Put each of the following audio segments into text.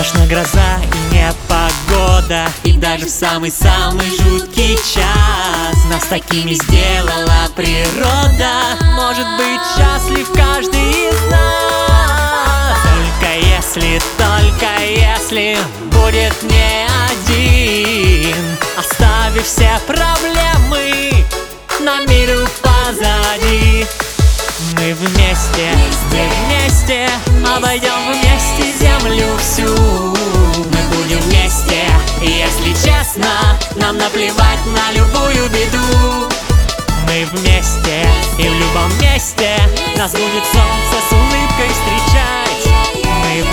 страшна гроза и непогода, и даже в самый-самый жуткий час нас такими сделала природа. Может быть счастлив каждый из нас, только если будет не один, оставив все проблемы на миру позади. Мы вместе обойдем вместе землю всю. Мы будем вместе, и если честно, нам наплевать на любую беду. Мы вместе, и в любом месте нас будет солнце с улыбкой встречать. Мы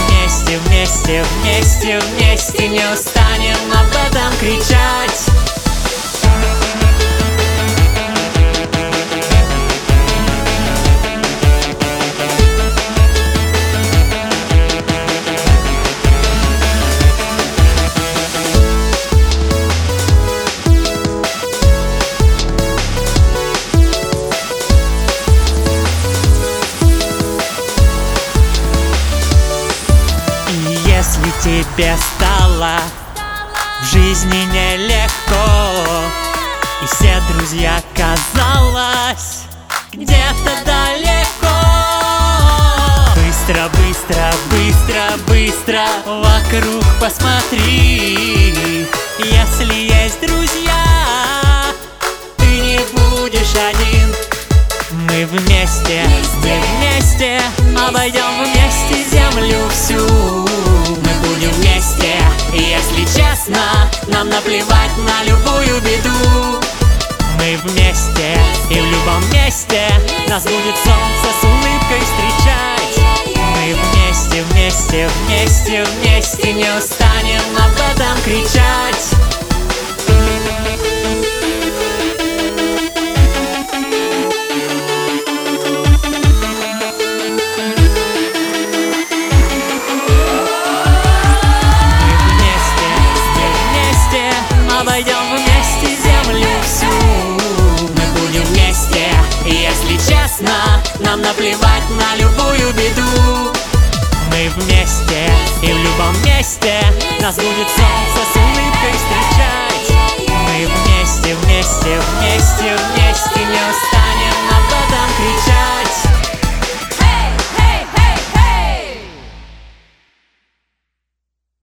вместе не устанем об этом кричать. Если тебе стало в жизни нелегко, и все друзья, казалось, где-то далеко, быстро вокруг посмотри. Если есть друзья, ты не будешь один. Мы вместе обойдем вместе землю всю. И если честно, нам наплевать на любую беду. Мы вместе, и в любом месте нас будет солнце с улыбкой встречать. Мы вместе не устанем об этом кричать. Обойдем вместе землю всю. Мы будем вместе, и если честно, нам наплевать на любую беду. Мы вместе, и в любом месте нас будет солнце с улыбкой встречать.